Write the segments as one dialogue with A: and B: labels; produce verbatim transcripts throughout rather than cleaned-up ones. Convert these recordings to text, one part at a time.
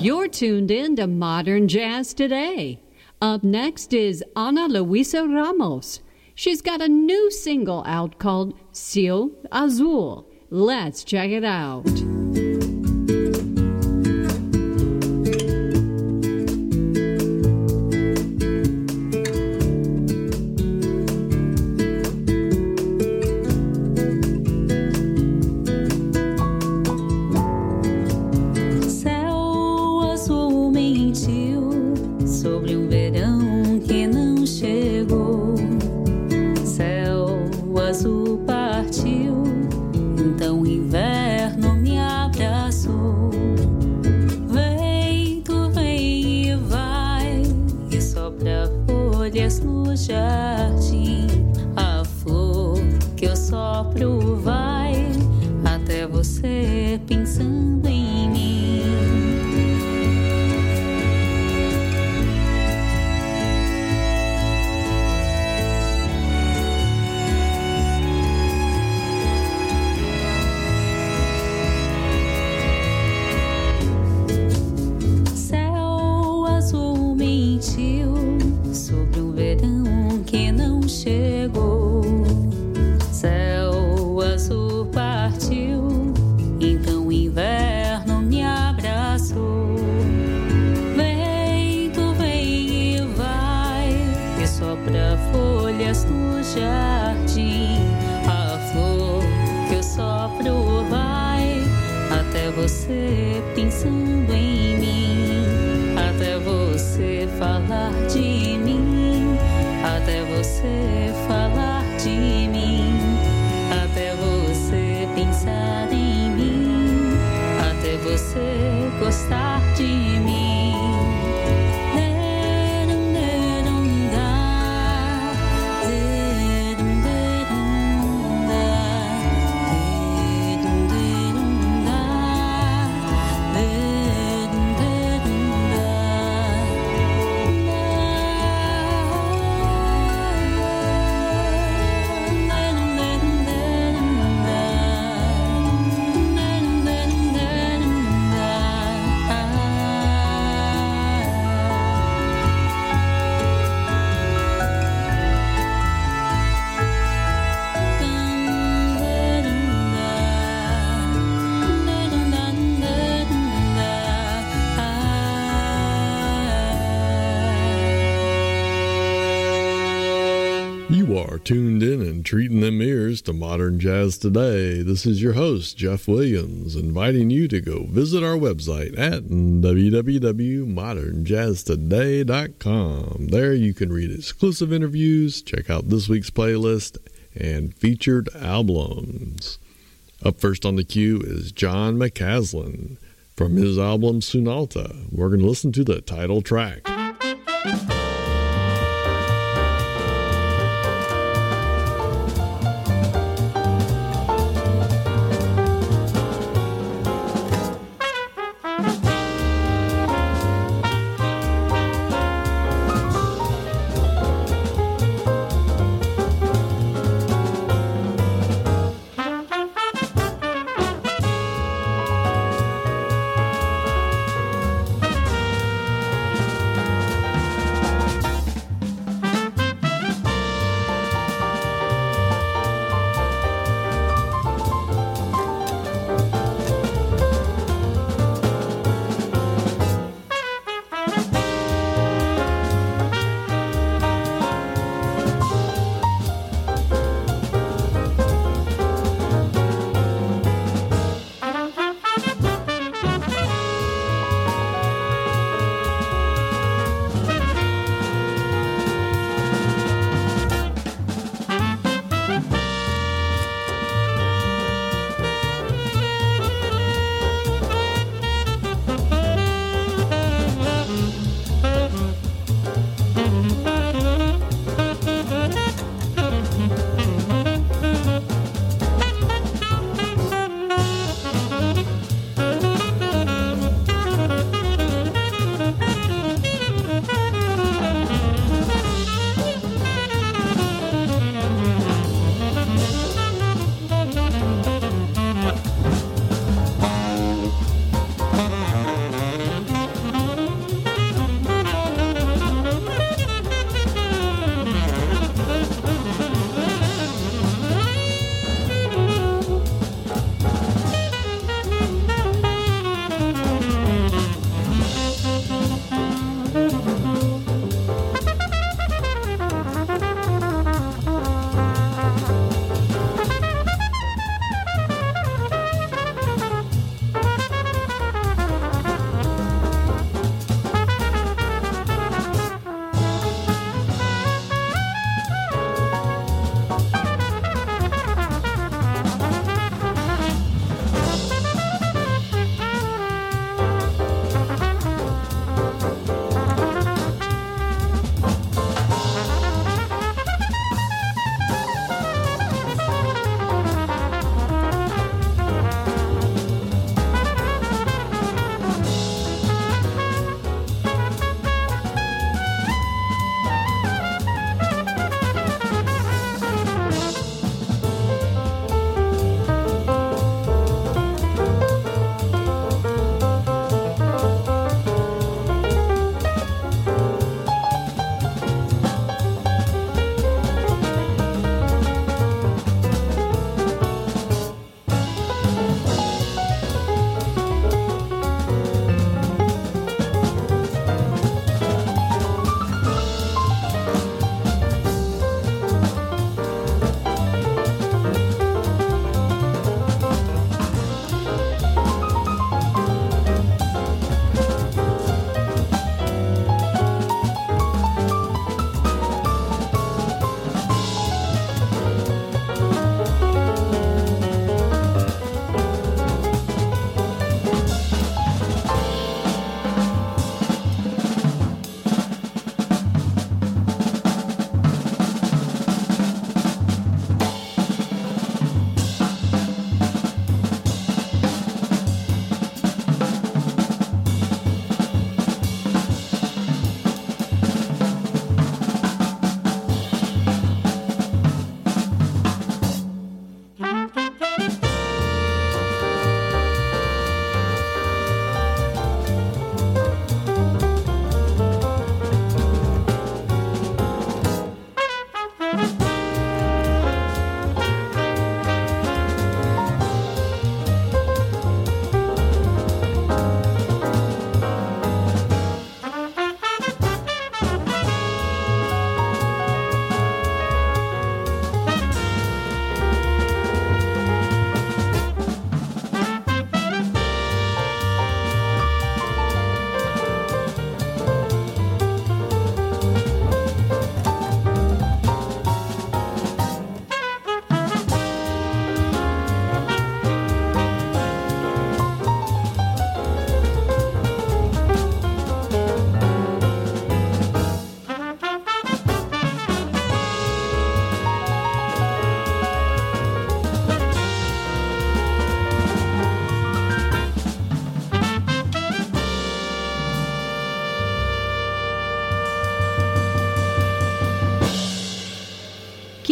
A: You're tuned in to Modern Jazz Today. Up next is Ana Luisa Ramos. She's got a new single out called Cielo Azul. Let's check it out.
B: No jardim, a flor que eu sopro vai até você pensando em mim. Céu azul mentiu sobre um verão que não chegou. Céu azul partiu, então o inverno me abraçou. Vento vem e vai, e sopra folhas no jardim. A flor que eu sopro vai até você pensando em mim, até você falar de mim, até você falar de mim, até você pensar em mim, até você gostar de mim.
C: You are tuned in and treating them ears to Modern Jazz Today. This is your host, Jeff Williams, inviting you to go visit our website at w w w dot modern jazz today dot com. There you can read exclusive interviews, check out this week's playlist, and featured albums. Up first on the queue is John McCaslin. From his album Sunalta, we're going to listen to the title track.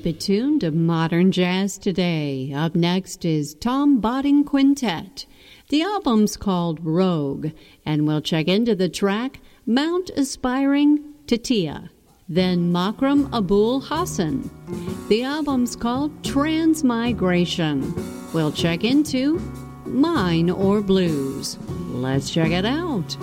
A: Keep it tuned to Modern Jazz Today. Up next is Tom Botting Quintet. The album's called Rogue, and we'll check into the track Mount Aspiring Tatia. Then Makram Abul Hassan. The album's called Transmigration. We'll check into Mine or Blues. Let's check it out.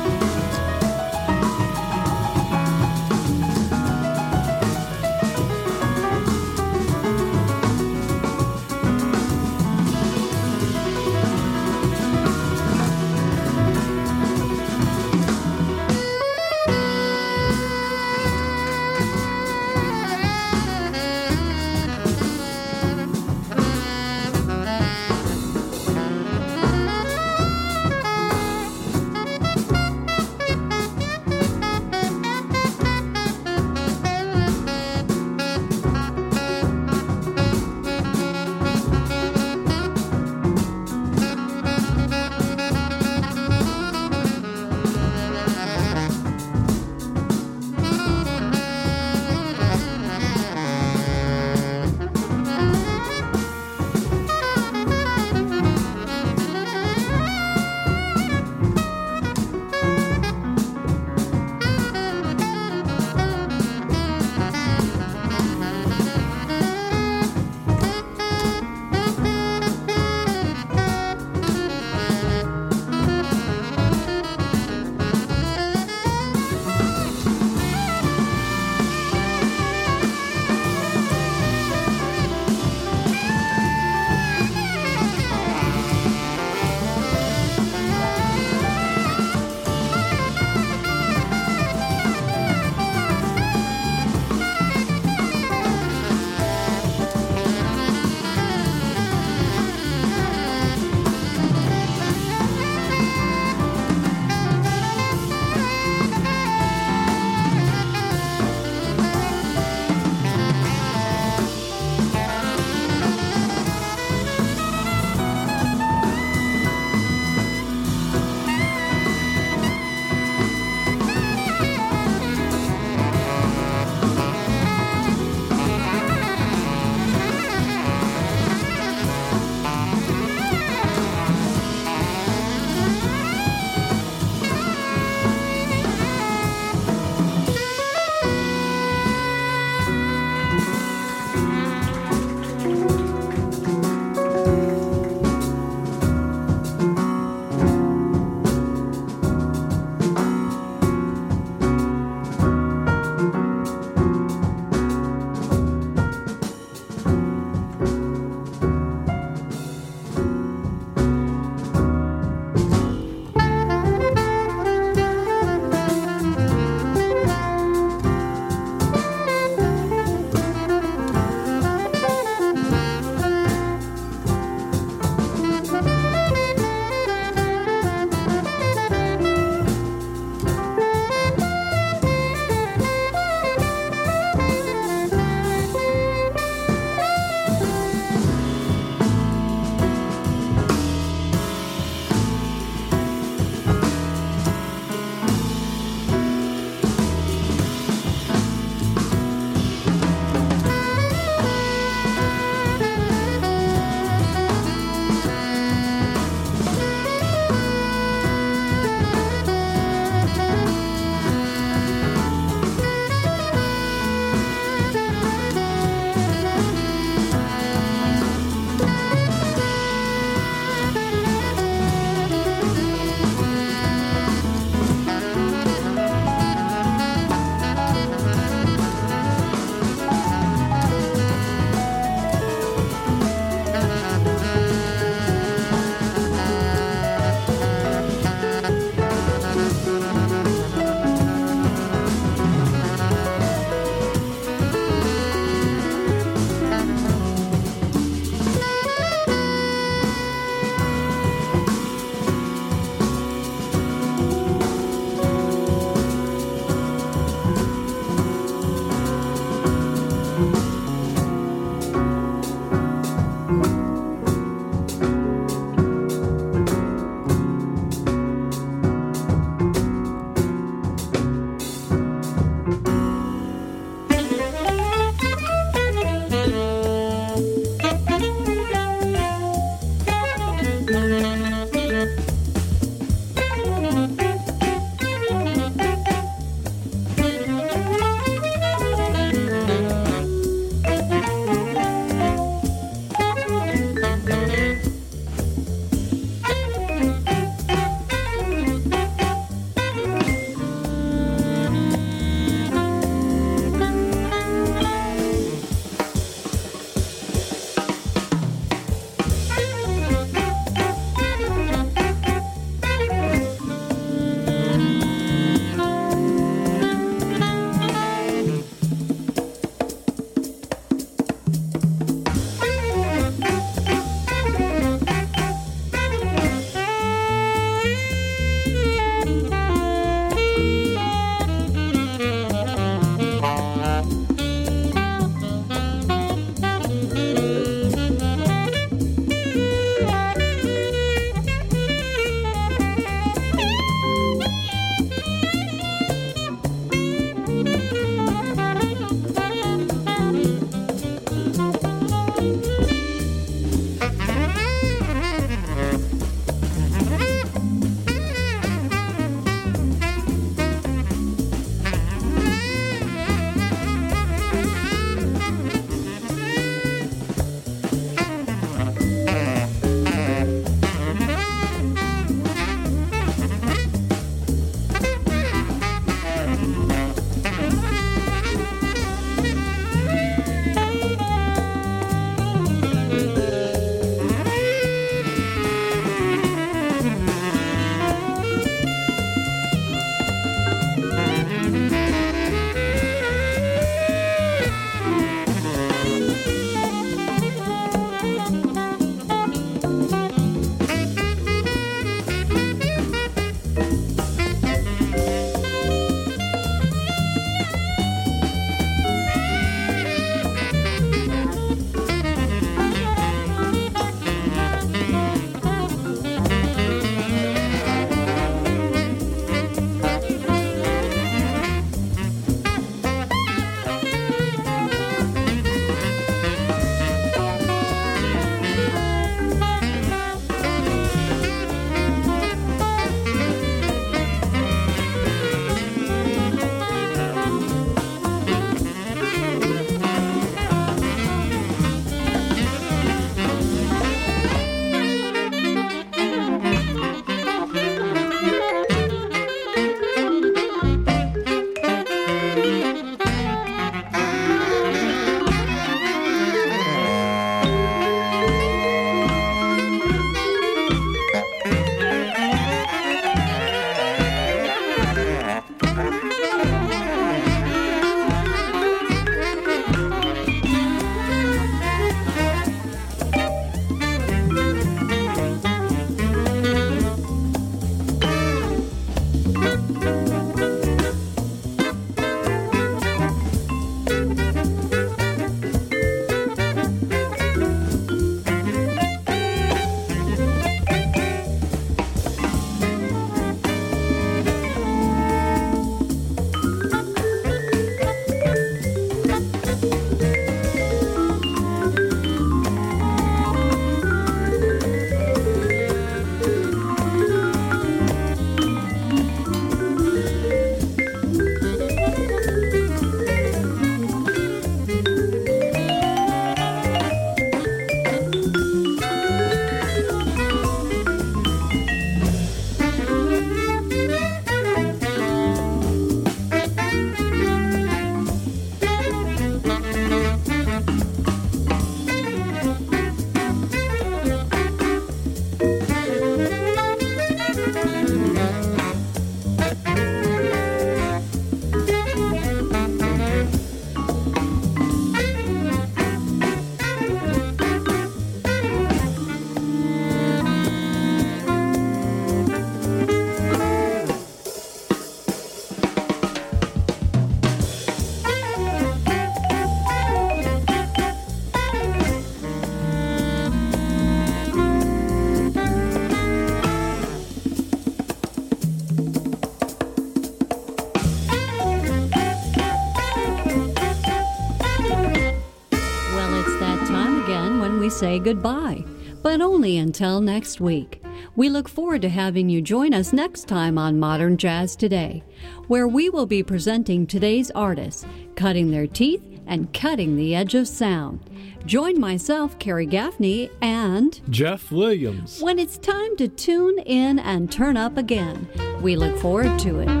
A: say goodbye, but only until next week. We look forward to having you join us next time on Modern Jazz Today, where we will be presenting today's artists, cutting their teeth and cutting the edge of sound. Join myself, Carrie Gaffney, and
C: Jeff Williams
A: when it's time to tune in and turn up again. We look forward to it.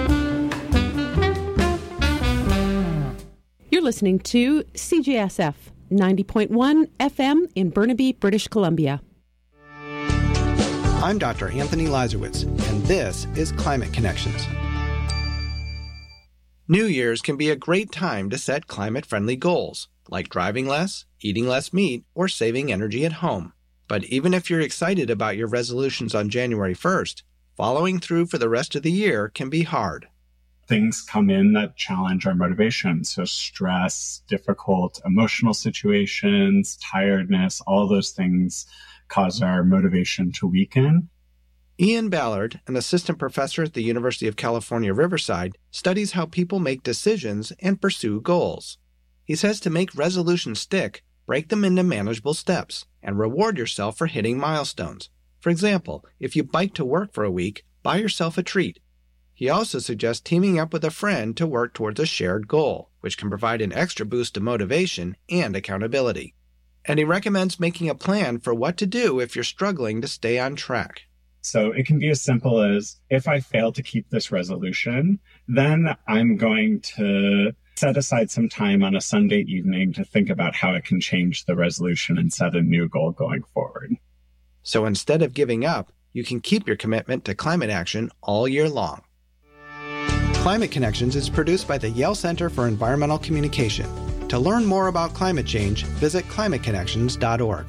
D: You're listening to C J S F ninety point one F M in Burnaby, British Columbia.
E: I'm Doctor Anthony Lazarowitz, and this is Climate Connections. New Year's can be a great time to set climate-friendly goals, like driving less, eating less meat, or saving energy at home. But even if you're excited about your resolutions on January first, following through for the rest of the year can be hard.
F: Things come in that challenge our motivation. So stress, difficult emotional situations, tiredness, all those things cause our motivation to weaken.
E: Ian Ballard, an assistant professor at the University of California, Riverside, studies how people make decisions and pursue goals. He says to make resolutions stick, break them into manageable steps and reward yourself for hitting milestones. For example, if you bike to work for a week, buy yourself a treat. He also suggests teaming up with a friend to work towards a shared goal, which can provide an extra boost of motivation and accountability. And he recommends making a plan for what to do if you're struggling to stay on track.
F: So it can be as simple as, if I fail to keep this resolution, then I'm going to set aside some time on a Sunday evening to think about how I can change the resolution and set a new goal going forward.
E: So instead of giving up, you can keep your commitment to climate action all year long. Climate Connections is produced by the Yale Center for Environmental Communication. To learn more about climate change, visit climate connections dot org.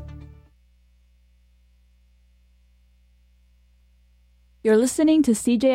G: You're listening to C J